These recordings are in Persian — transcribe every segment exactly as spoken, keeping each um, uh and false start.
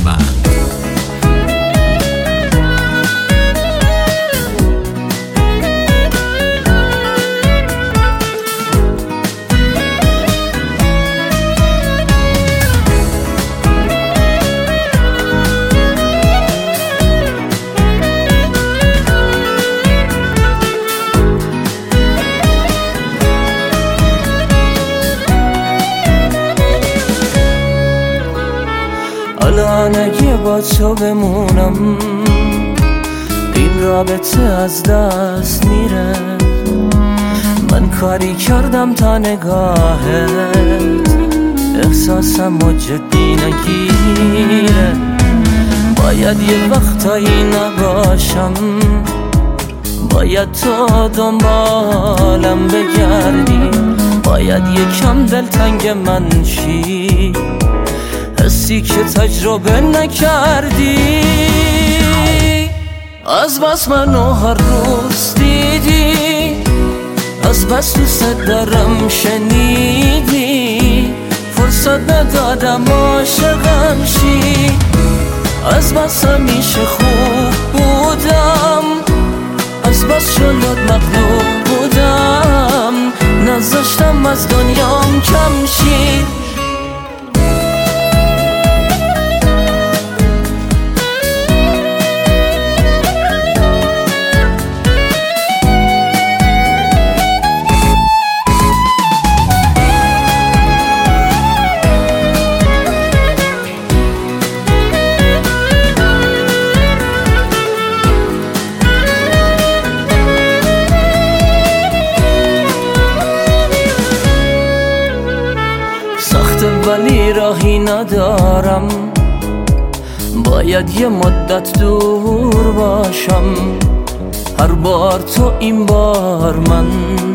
بند. الان اگه با تو بمونم این رابطه از دست میره. من کاری کردم تا نگاهت احساسم و جدی نگیره. باید یه وقتایی نباشم، باید تو دنبالم بگردی، باید یکم دلتنگ من شی، حسی که تجربه نکردی. از بس منو هر روز دیدی، از بس دوست دارم شنیدی، فرصت ندادم عاشقم شی. از بس همیشه خوب بودم، از بس جلوت مغلوب بودم، نذاشتم از دنیام کم شی. ولی راهی ندارم، باید یه مدت دور باشم. هر بار تو این بار من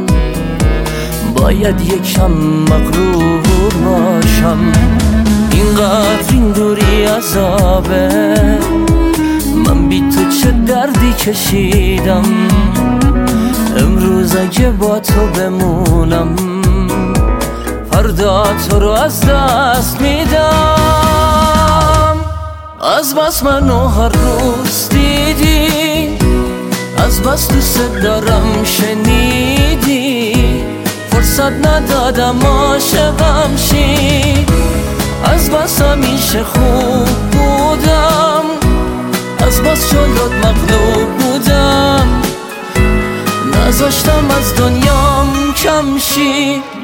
باید یکم مغرور باشم. اینقدر این دوری عذابه، من بی تو چه دردی کشیدم. امروز اگه با تو بمونم فردا تو رو از دست میدم. از بس منو هر روز دیدی، از بس دوست دارم شنیدی، فرصت ندادم عاشقم شی. از بس همیشه خوب بودم، از بس جلوت مغلوب بودم، نذاشتم از دنیام کم شی.